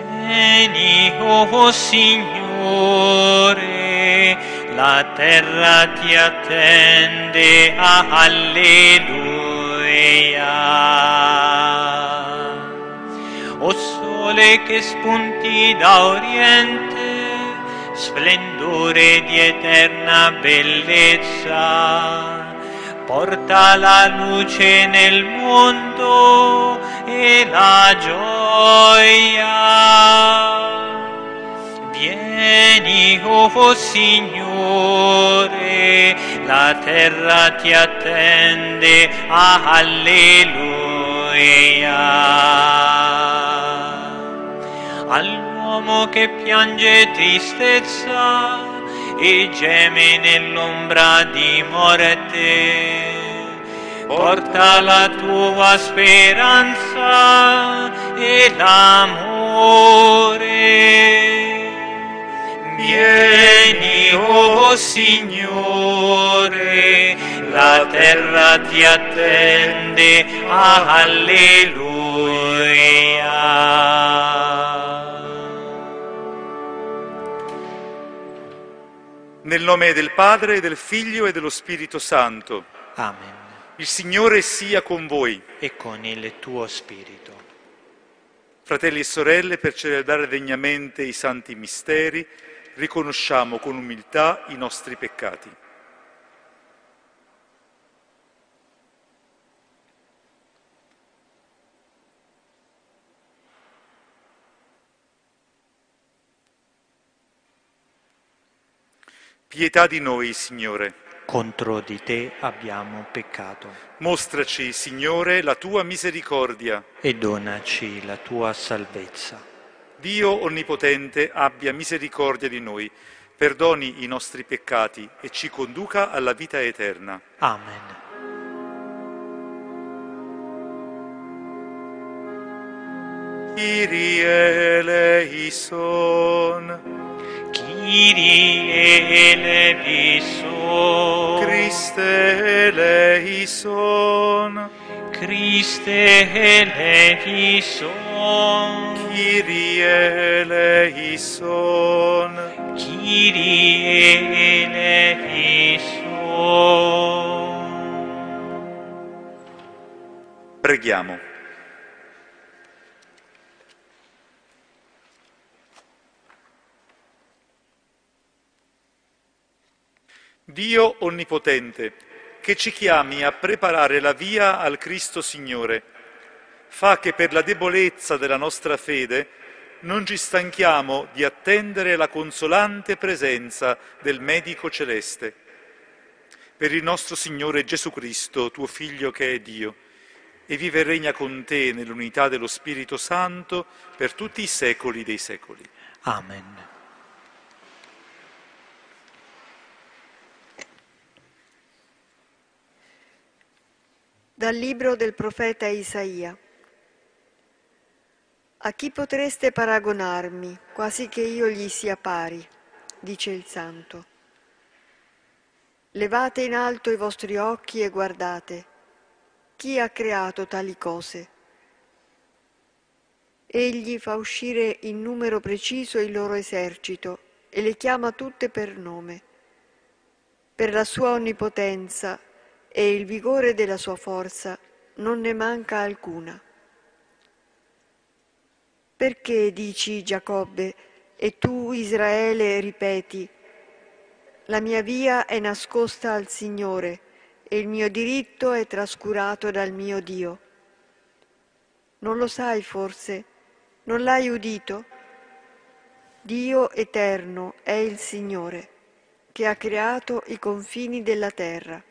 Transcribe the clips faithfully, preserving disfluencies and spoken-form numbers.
Vieni, oh Signore, la terra ti attende, alleluia. O sole che spunti da oriente, splendore di eterna bellezza, porta la luce nel mondo e la gioia. Vieni, oh Signore, la terra ti attende, alleluia. All'uomo che piange tristezza e geme nell'ombra di morte, porta la tua speranza e l'amore. Vieni, oh Signore, la terra ti attende, alleluia. Nel nome del Padre, del Figlio e dello Spirito Santo. Amen. Il Signore sia con voi. E con il tuo spirito. Fratelli e sorelle, per celebrare degnamente i santi misteri, riconosciamo con umiltà i nostri peccati. Pietà di noi, Signore. Contro di te abbiamo peccato. Mostraci, Signore, la tua misericordia. E donaci la tua salvezza. Dio Onnipotente abbia misericordia di noi, perdoni i nostri peccati e ci conduca alla vita eterna. Amen. Kyrie eleison. Kyrie eleison. Christe eleison. Christe eleison. Kyrie eleison. Kyrie eleison. Preghiamo. Dio Onnipotente, che ci chiami a preparare la via al Cristo Signore, fa che per la debolezza della nostra fede non ci stanchiamo di attendere la consolante presenza del Medico Celeste. Per il nostro Signore Gesù Cristo, tuo Figlio che è Dio, e vive e regna con te nell'unità dello Spirito Santo per tutti i secoli dei secoli. Amen. Dal libro del profeta Isaia. A chi potreste paragonarmi, quasi che io gli sia pari, dice il Santo. Levate in alto i vostri occhi e guardate, chi ha creato tali cose? Egli fa uscire in numero preciso il loro esercito e le chiama tutte per nome. Per la sua onnipotenza e il vigore della sua forza non ne manca alcuna. Perché dici, Giacobbe, e tu, Israele, ripeti, la mia via è nascosta al Signore e il mio diritto è trascurato dal mio Dio? Non lo sai forse? Non l'hai udito? Dio eterno è il Signore, che ha creato i confini della terra.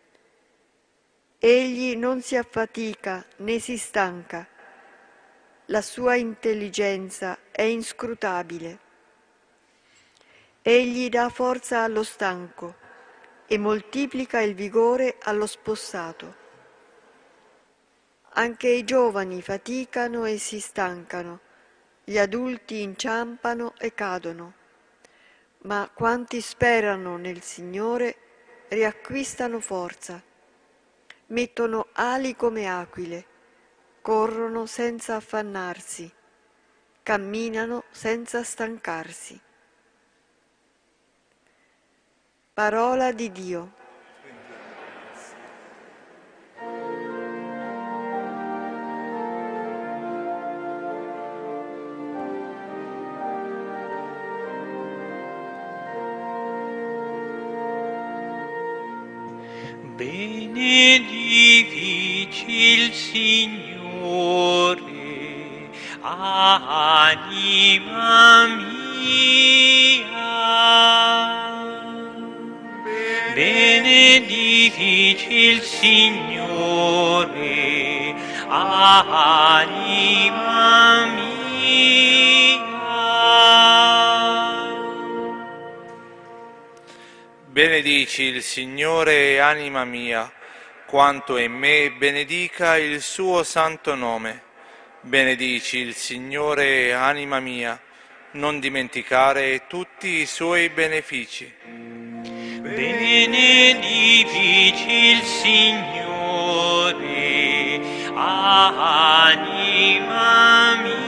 Egli non si affatica né si stanca, la sua intelligenza è inscrutabile. Egli dà forza allo stanco e moltiplica il vigore allo spossato. Anche i giovani faticano e si stancano, gli adulti inciampano e cadono, ma quanti sperano nel Signore riacquistano forza. Mettono ali come aquile, corrono senza affannarsi, camminano senza stancarsi. Parola di Dio. Benedici il Signore, anima mia. Benedici il Signore, anima mia. Benedici il Signore, anima mia, quanto è in me, benedica il suo santo nome. Benedici il Signore, anima mia, non dimenticare tutti i suoi benefici. Benedici il Signore, anima mia.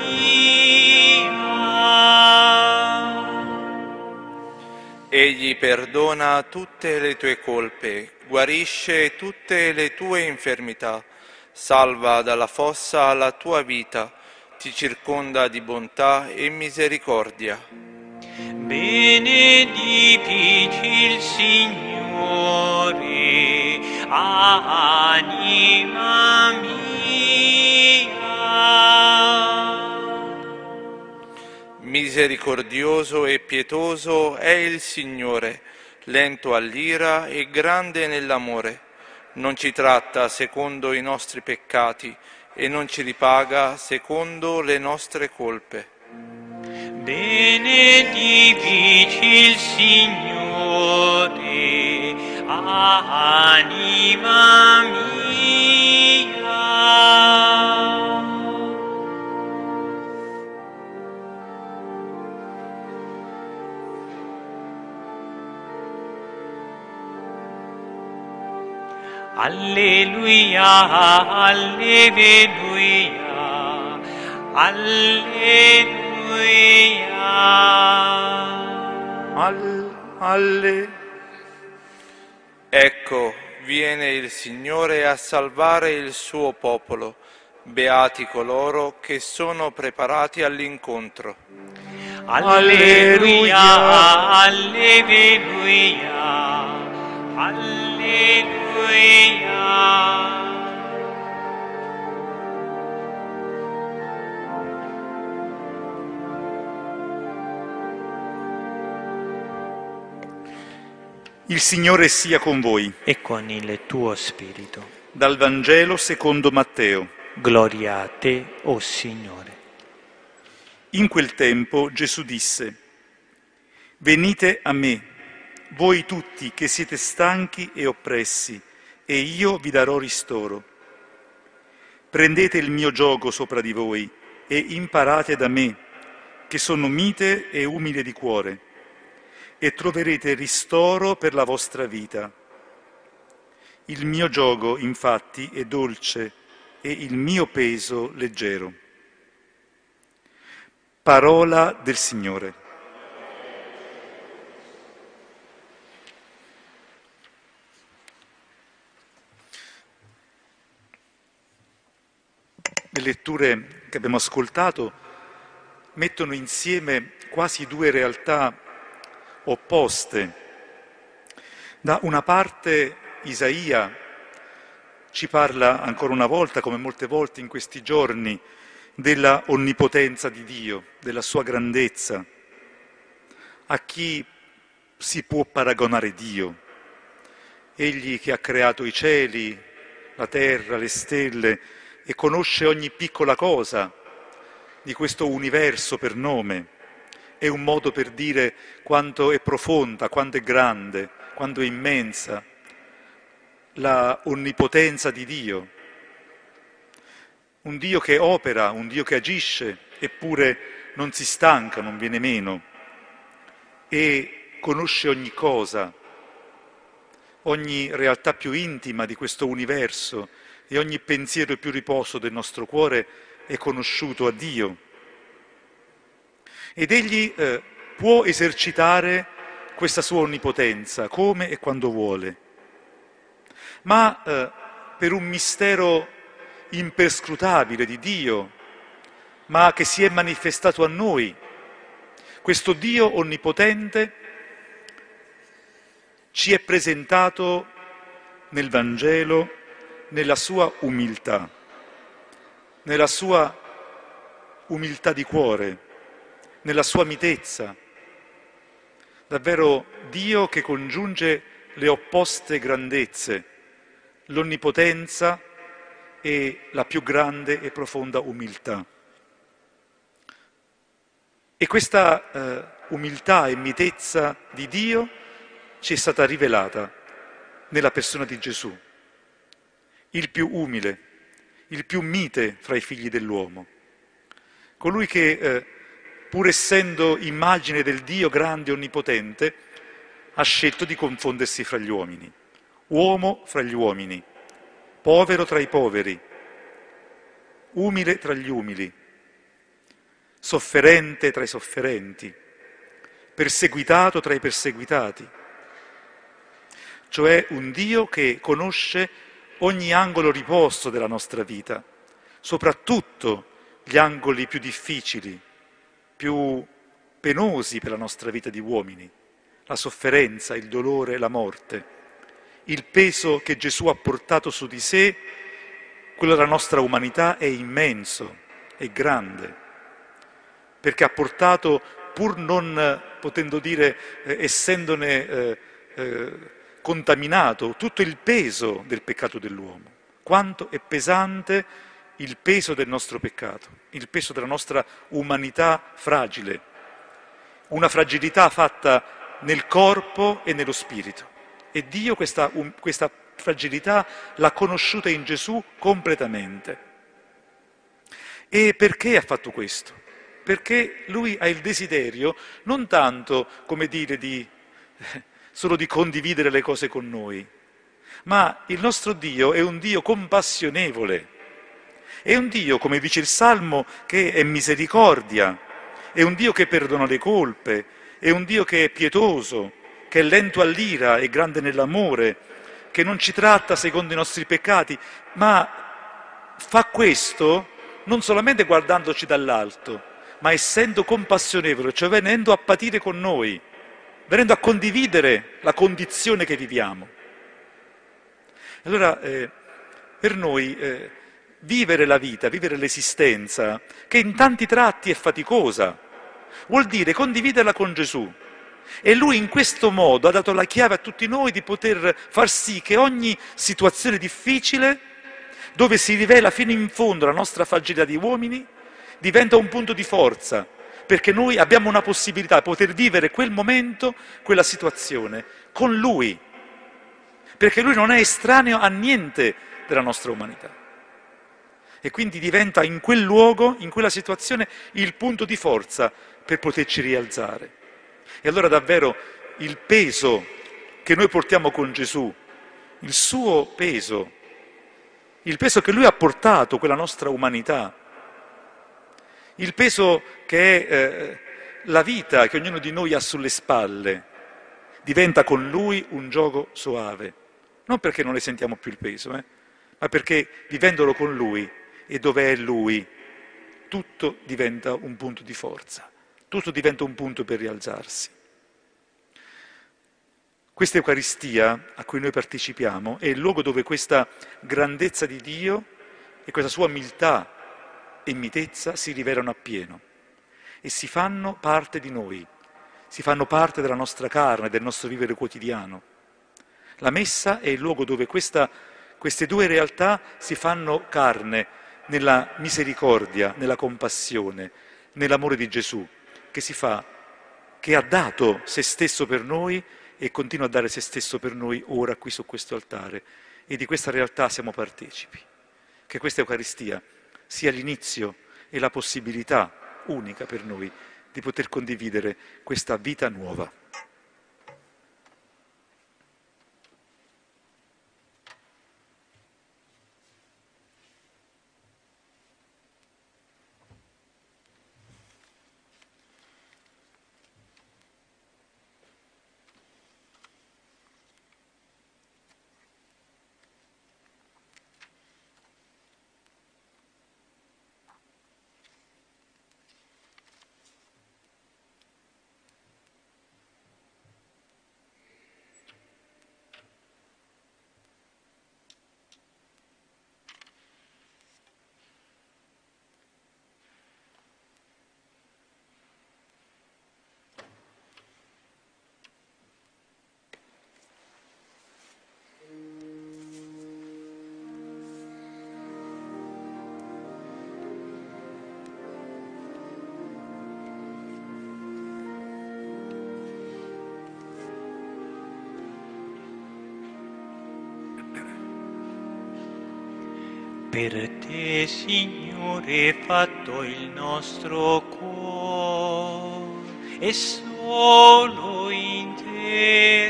Egli perdona tutte le tue colpe, guarisce tutte le tue infermità, salva dalla fossa la tua vita, ti circonda di bontà e misericordia. Benedici il Signore, anima mia. Misericordioso e pietoso è il Signore, lento all'ira e grande nell'amore. Non ci tratta secondo i nostri peccati e non ci ripaga secondo le nostre colpe. Benedici il Signore, anima mia. Alleluia, alleluia, alleluia. Al, alle. Ecco, viene il Signore a salvare il suo popolo. Beati coloro che sono preparati all'incontro. Alleluia, alleluia, alleluia. Il Signore sia con voi. E con il tuo spirito. Dal Vangelo secondo Matteo. Gloria a te, o Signore. In quel tempo Gesù disse: Venite a me, voi tutti che siete stanchi e oppressi, e io vi darò ristoro. Prendete il mio giogo sopra di voi e imparate da me, che sono mite e umile di cuore, e troverete ristoro per la vostra vita. Il mio giogo, infatti, è dolce e il mio peso leggero. Parola del Signore. Le letture che abbiamo ascoltato mettono insieme quasi due realtà opposte. Da una parte Isaia ci parla ancora una volta, come molte volte in questi giorni, della onnipotenza di Dio, della sua grandezza. A chi si può paragonare Dio? Egli che ha creato i cieli, la terra, le stelle, e conosce ogni piccola cosa di questo universo per nome. È un modo per dire quanto è profonda, quanto è grande, quanto è immensa la onnipotenza di Dio. Un Dio che opera, un Dio che agisce, eppure non si stanca, non viene meno, e conosce ogni cosa, ogni realtà più intima di questo universo, e ogni pensiero più riposo del nostro cuore è conosciuto a Dio. Ed egli eh, può esercitare questa sua onnipotenza come e quando vuole, ma eh, per un mistero imperscrutabile di Dio, ma che si è manifestato a noi. Questo Dio onnipotente ci è presentato nel Vangelo nella sua umiltà, nella sua umiltà di cuore, nella sua mitezza. Davvero Dio che congiunge le opposte grandezze, l'onnipotenza e la più grande e profonda umiltà. E questa eh, umiltà e mitezza di Dio ci è stata rivelata nella persona di Gesù, il più umile, il più mite fra i figli dell'uomo, colui che, eh, pur essendo immagine del Dio grande e onnipotente, ha scelto di confondersi fra gli uomini, uomo fra gli uomini, povero tra i poveri, umile tra gli umili, sofferente tra i sofferenti, perseguitato tra i perseguitati, cioè un Dio che conosce ogni angolo riposto della nostra vita, soprattutto gli angoli più difficili, più penosi per la nostra vita di uomini, la sofferenza, il dolore, la morte, il peso che Gesù ha portato su di sé, quello della nostra umanità è immenso, è grande, perché ha portato, pur non potendo dire, eh, essendone eh, eh, contaminato, tutto il peso del peccato dell'uomo. Quanto è pesante il peso del nostro peccato, il peso della nostra umanità fragile, una fragilità fatta nel corpo e nello spirito. E Dio questa, um, questa fragilità l'ha conosciuta in Gesù completamente. E perché ha fatto questo? Perché lui ha il desiderio non tanto, come dire, di, solo di condividere le cose con noi, ma il nostro Dio è un Dio compassionevole, è un Dio, come dice il Salmo, che è misericordia, è un Dio che perdona le colpe, è un Dio che è pietoso, che è lento all'ira e grande nell'amore, che non ci tratta secondo i nostri peccati, ma fa questo non solamente guardandoci dall'alto, ma essendo compassionevole, cioè venendo a patire con noi, venendo a condividere la condizione che viviamo. Allora, eh, per noi eh, vivere la vita, vivere l'esistenza, che in tanti tratti è faticosa, vuol dire condividerla con Gesù. E Lui in questo modo ha dato la chiave a tutti noi di poter far sì che ogni situazione difficile, dove si rivela fino in fondo la nostra fragilità di uomini, diventa un punto di forza, perché noi abbiamo una possibilità di poter vivere quel momento, quella situazione, con Lui, perché Lui non è estraneo a niente della nostra umanità. E quindi diventa in quel luogo, in quella situazione, il punto di forza per poterci rialzare. E allora davvero il peso che noi portiamo con Gesù, il suo peso, il peso che Lui ha portato, quella nostra umanità, il peso che è eh, la vita che ognuno di noi ha sulle spalle, diventa con Lui un gioco soave. Non perché non ne sentiamo più il peso, eh, ma perché vivendolo con Lui e dove è Lui, tutto diventa un punto di forza, tutto diventa un punto per rialzarsi. Questa Eucaristia a cui noi partecipiamo è il luogo dove questa grandezza di Dio e questa sua umiltà e mitezza si rivelano appieno e si fanno parte di noi, si fanno parte della nostra carne, del nostro vivere quotidiano. La Messa è il luogo dove questa, queste due realtà si fanno carne nella misericordia, nella compassione, nell'amore di Gesù, che si fa, che ha dato se stesso per noi e continua a dare se stesso per noi ora qui su questo altare. E di questa realtà siamo partecipi. Che questa Eucaristia sia l'inizio e la possibilità unica per noi di poter condividere questa vita nuova. Per te, Signore, fatto il nostro cuore, e solo in te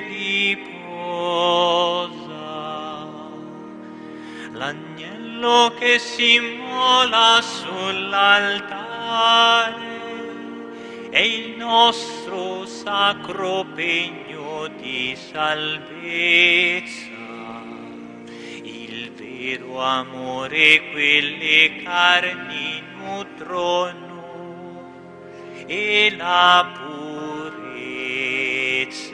riposa. L'agnello che si immola sull'altare è il nostro sacro pegno di salvezza. Il vero amore quelle carni nutrono e la purezza.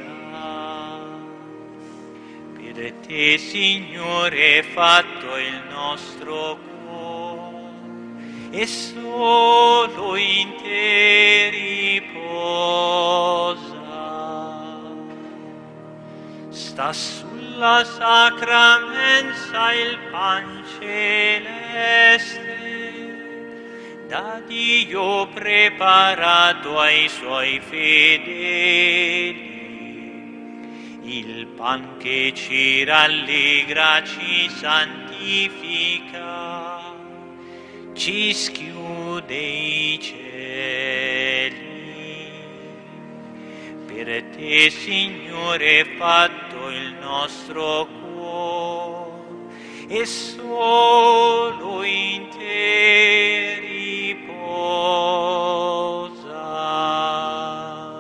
Per te, Signore, è fatto il nostro cuore, e solo in te riposa. Sta sulla sacra mensa il pan celeste, da Dio preparato ai suoi fedeli. Il pan che ci rallegra, ci santifica, ci schiude i cieli. Per te, Signore, è fatto il nostro cuore, e solo in te riposa.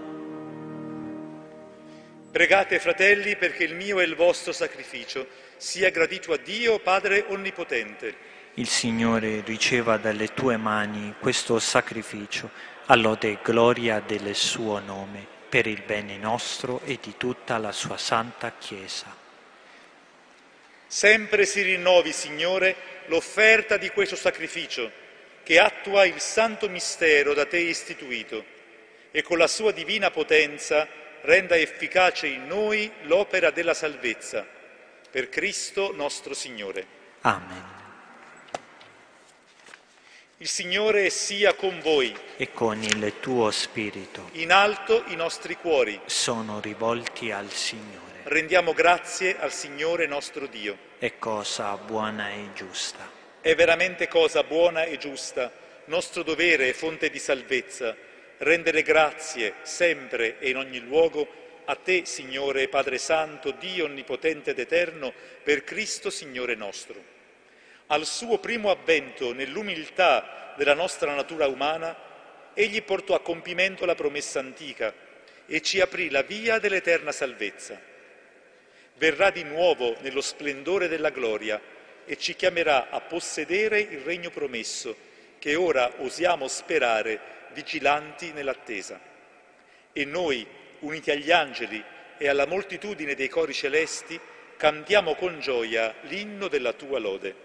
Pregate, fratelli, perché il mio e il vostro sacrificio sia gradito a Dio, Padre Onnipotente. Il Signore riceva dalle tue mani questo sacrificio, a lode e gloria del suo nome, per il bene nostro e di tutta la sua santa Chiesa. Sempre si rinnovi, Signore, l'offerta di questo sacrificio, che attua il santo mistero da te istituito, e con la sua divina potenza renda efficace in noi l'opera della salvezza. Per Cristo nostro Signore. Amen. Il Signore sia con voi. E con il tuo spirito In alto i nostri cuori. sono rivolti al Signore. Rendiamo grazie al Signore nostro Dio. È cosa buona e giusta. È veramente cosa buona e giusta, nostro dovere e fonte di salvezza, rendere grazie sempre e in ogni luogo a te, Signore, Padre Santo, Dio Onnipotente ed Eterno, per Cristo Signore nostro. Al suo primo avvento nell'umiltà della nostra natura umana, egli portò a compimento la promessa antica e ci aprì la via dell'eterna salvezza. Verrà di nuovo nello splendore della gloria e ci chiamerà a possedere il regno promesso, che ora osiamo sperare vigilanti nell'attesa. E noi, uniti agli angeli e alla moltitudine dei cori celesti, cantiamo con gioia l'inno della tua lode.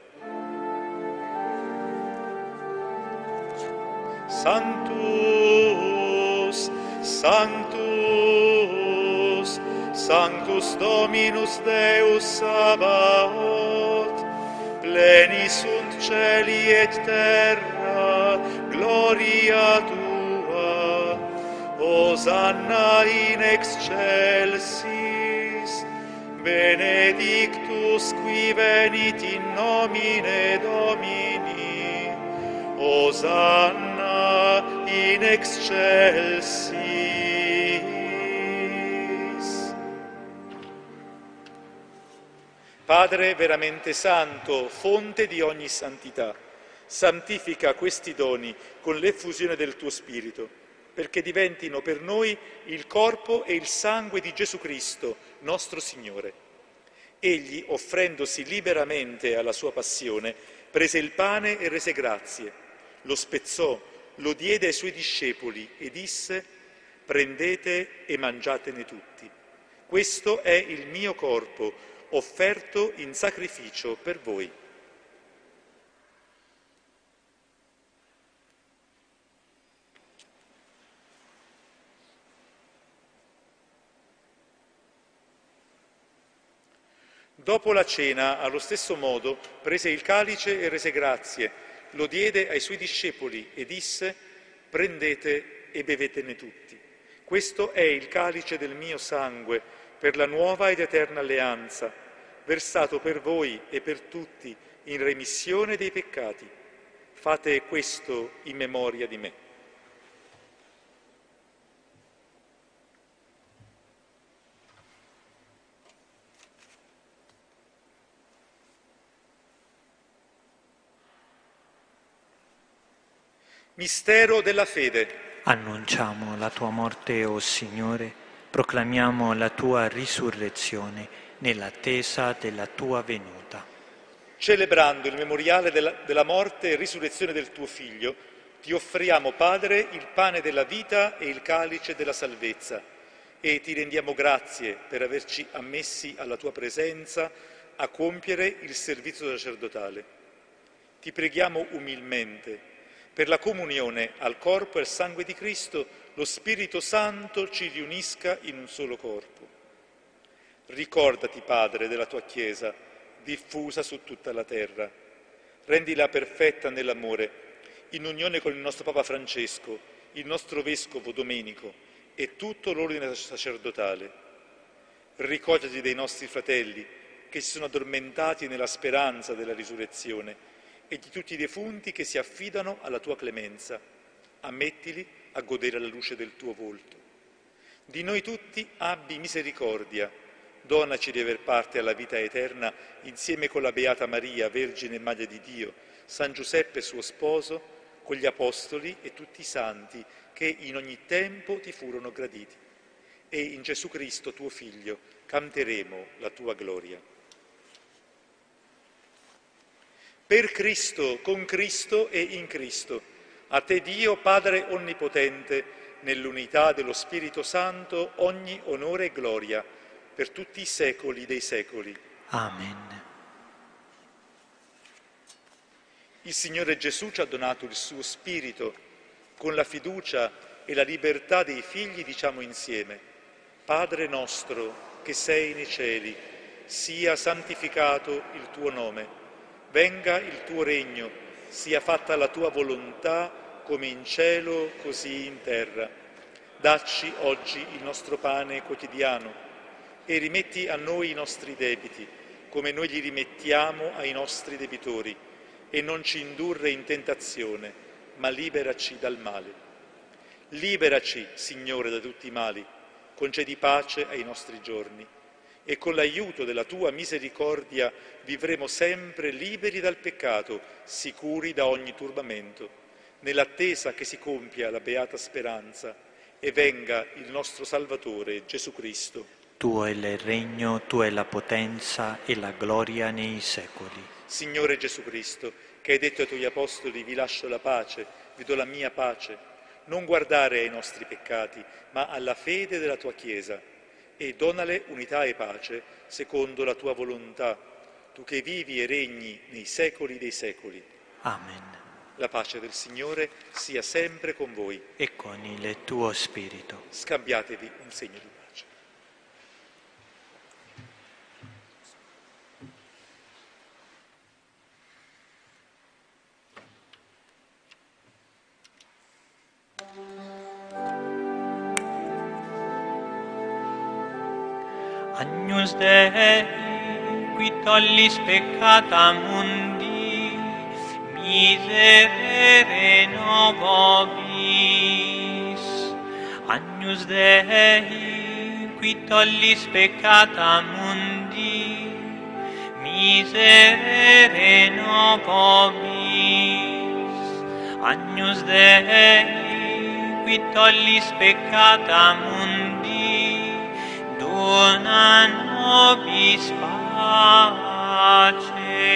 Sanctus, Sanctus, Sanctus Dominus Deus Sabaoth, pleni sunt celi et terra, gloria tua, Hosanna in excelsis, benedictus qui venit in nomine Domini, Hosanna in excelsis. Padre veramente santo, fonte di ogni santità, santifica questi doni con l'effusione del tuo Spirito, perché diventino per noi il corpo e il sangue di Gesù Cristo, nostro Signore. Egli, offrendosi liberamente alla sua passione, prese il pane e rese grazie, lo spezzò, lo diede ai suoi discepoli e disse: prendete e mangiatene tutti. Questo è il mio corpo, offerto in sacrificio per voi. Dopo la cena, allo stesso modo, prese il calice e rese grazie, lo diede ai suoi discepoli e disse: prendete e bevetene tutti. Questo è il calice del mio sangue, per la nuova ed eterna alleanza, versato per voi e per tutti in remissione dei peccati. Fate questo in memoria di me. Mistero della fede. Annunciamo la tua morte, o Signore, proclamiamo la tua risurrezione nell'attesa della tua venuta. Celebrando il memoriale della, della morte e risurrezione del tuo Figlio, ti offriamo, Padre, il pane della vita e il calice della salvezza e ti rendiamo grazie per averci ammessi alla tua presenza a compiere il servizio sacerdotale. Ti preghiamo umilmente per la comunione al corpo e al sangue di Cristo, lo Spirito Santo ci riunisca in un solo corpo. Ricordati, Padre, della tua Chiesa, diffusa su tutta la terra. Rendila perfetta nell'amore, in unione con il nostro Papa Francesco, il nostro Vescovo Domenico e tutto l'ordine sacerdotale. Ricordati dei nostri fratelli che si sono addormentati nella speranza della risurrezione e di tutti i defunti che si affidano alla tua clemenza. Ammettili a godere alla luce del tuo volto. Di noi tutti abbi misericordia. Donaci di aver parte alla vita eterna insieme con la Beata Maria, Vergine e Madre di Dio, San Giuseppe suo sposo, con gli Apostoli e tutti i santi che in ogni tempo ti furono graditi. E in Gesù Cristo, tuo Figlio, canteremo la tua gloria. Per Cristo, con Cristo e in Cristo, a te Dio, Padre Onnipotente, nell'unità dello Spirito Santo, ogni onore e gloria, per tutti i secoli dei secoli. Amen. Il Signore Gesù ci ha donato il suo Spirito. Con la fiducia e la libertà dei figli diciamo insieme: Padre nostro che sei nei cieli, sia santificato il tuo nome. Venga il tuo regno, sia fatta la tua volontà, come in cielo, così in terra. Dacci oggi il nostro pane quotidiano e rimetti a noi i nostri debiti, come noi li rimettiamo ai nostri debitori, e non ci indurre in tentazione, ma liberaci dal male. Liberaci, Signore, da tutti i mali, concedi pace ai nostri giorni, e con l'aiuto della tua misericordia vivremo sempre liberi dal peccato, sicuri da ogni turbamento, nell'attesa che si compia la beata speranza e venga il nostro Salvatore Gesù Cristo. Tuo è il regno, tua è la potenza e la gloria nei secoli. Signore Gesù Cristo, che hai detto ai tuoi apostoli: vi lascio la pace, vi do la mia pace, non guardare ai nostri peccati, ma alla fede della tua Chiesa, e donale unità e pace secondo la tua volontà, tu che vivi e regni nei secoli dei secoli. Amen. La pace del Signore sia sempre con voi. E con il tuo spirito. Scambiatevi un segno di pace. Agnus Dei, qui tollis peccata mundi, miserere nobis. Agnus Dei, qui tollis peccata mundi, miserere nobis. Agnus Dei, qui tollis peccata mundi, dona nobis pace.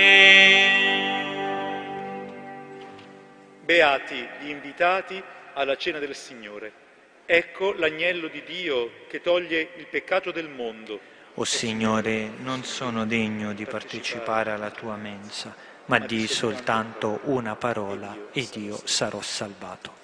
Beati gli invitati alla cena del Signore. Ecco l'agnello di Dio che toglie il peccato del mondo. O Signore, non sono degno di partecipare alla tua mensa, ma di soltanto una parola ed io sarò salvato.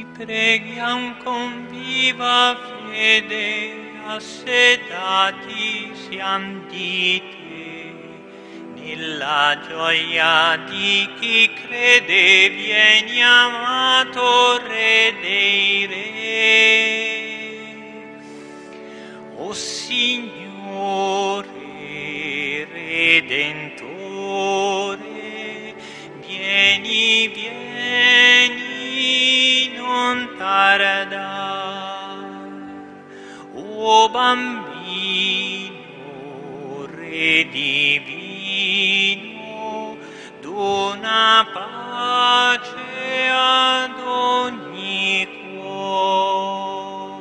preghiam con viva fede, assetati siam di te, nella gioia di chi crede vieni amato Re dei Re. O Signore Redentore, vieni, vieni, non tardar. O bambino Re divino, dona pace ad ogni cuore.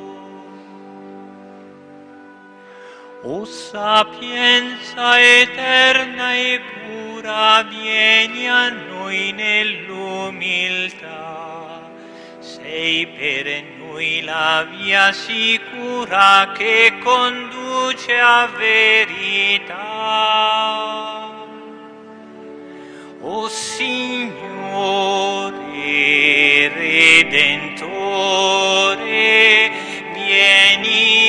O sapienza eterna e pura, vieni a noi nell'umiltà. Sei per noi la via sicura che conduce a verità. O Signore Redentore, vieni,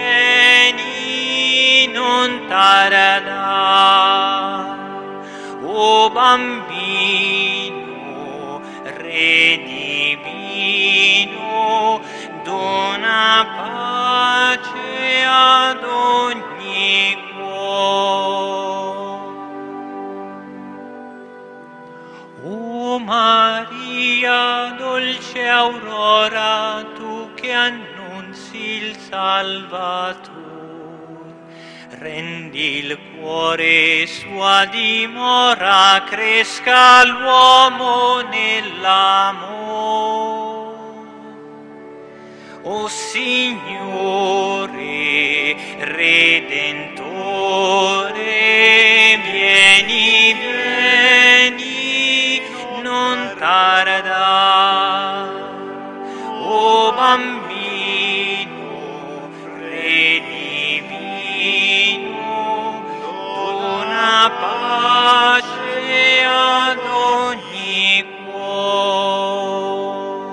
vieni, non tardar. O bambino Re divino, dona pace ad ogni cuore. O Maria, dolce aurora, tu che annunzi il Salvatore, rendi il cuore sua dimora, cresca l'uomo nell'amore. O Signore Redentore, vieni, vieni, non tardar. O bambino Re divino, dona pace ad ogni cuore.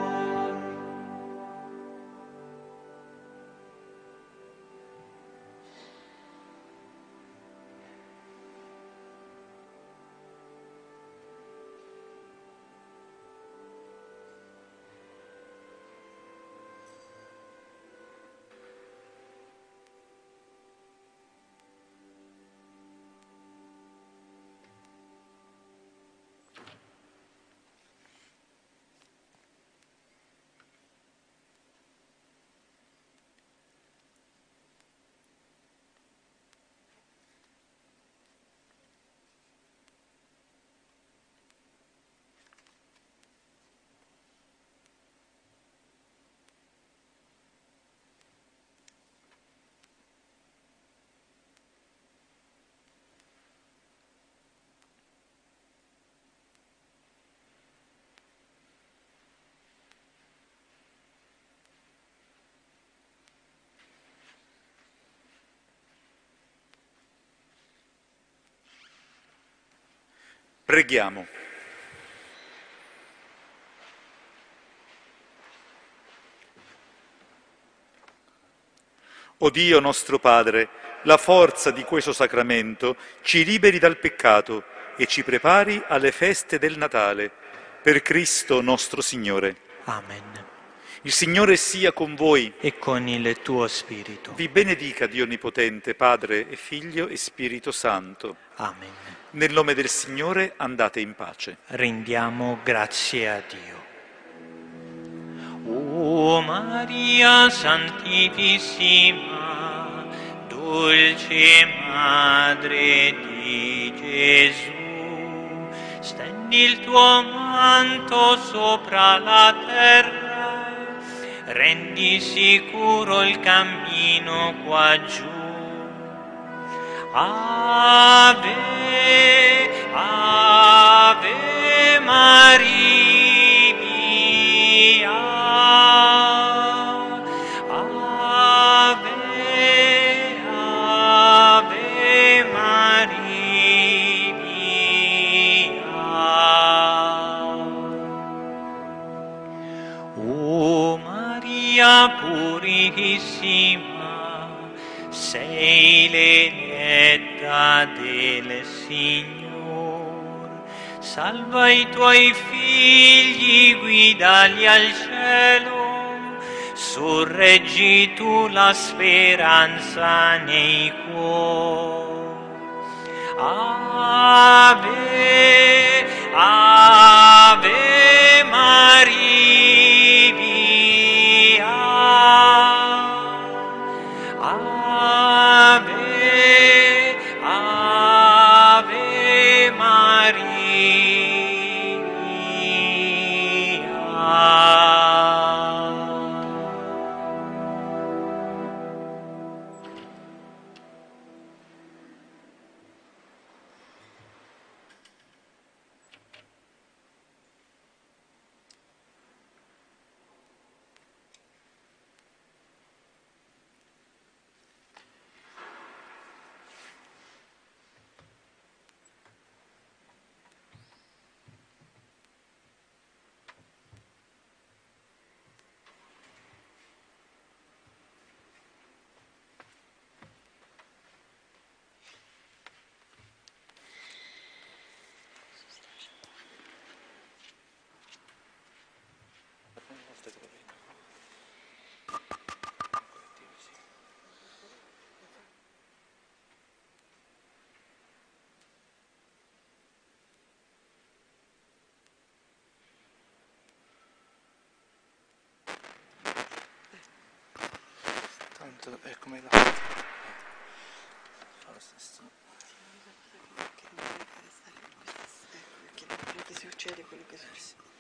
Preghiamo. O Dio nostro Padre, la forza di questo sacramento ci liberi dal peccato e ci prepari alle feste del Natale. Per Cristo nostro Signore. Amen. Il Signore sia con voi. E con il tuo spirito. Vi benedica Dio Onnipotente, Padre e Figlio e Spirito Santo. Amen. Nel nome del Signore andate in pace. Rendiamo grazie a Dio. O Maria Santissima, dolce Madre di Gesù, stendi il tuo manto sopra la terra, rendi sicuro il cammino qua giù. Ave, Ave Maria, Ave, Ave Maria. O l'eletta del Signore. Salva i tuoi figli, guidali al cielo, sorreggi tu la speranza nei cuori. Ave, Ave Maria, Ave, Ave Maria. Tanto è come la... Perché non che succede quello che succede.